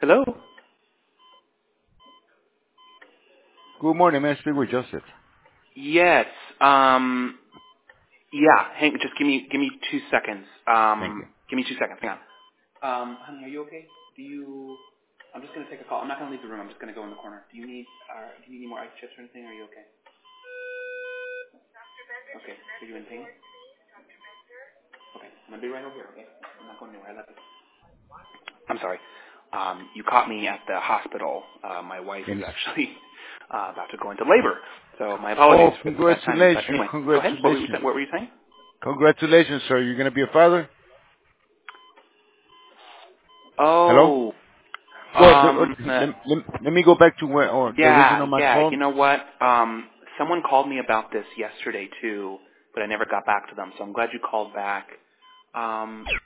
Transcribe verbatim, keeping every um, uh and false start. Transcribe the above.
Hello? Good morning. May I speak with Joseph? Yes. Um, yeah. Hang. Just give me give me two seconds. Thank you. Um, give me two seconds. Hang on. Um, honey, are you okay? Do you? I'm just gonna take a call. I'm not gonna leave the room. I'm just gonna go in the corner. Do you need? Uh, do you need any more ice chips or anything? Are you okay? Okay. Are you in pain? Okay. I'm gonna be right over here. Okay. I'm not going anywhere. I love you. I'm sorry. Um, you caught me at the hospital. Uh, my wife is Yes. actually uh, about to go into labor. So my Oh, apologies. It's a bad time. But congratulations. anyway, go ahead. What were you, Congratulations. what were you saying? Congratulations, sir. You're going to be a father? Hello? Oh, Well, the, uh, um, uh, let, let, let me go back to where, or the reason yeah, of my yeah. call. You know what? Um, someone called me about this yesterday too, but I never got back to them. So I'm glad you called back. Um,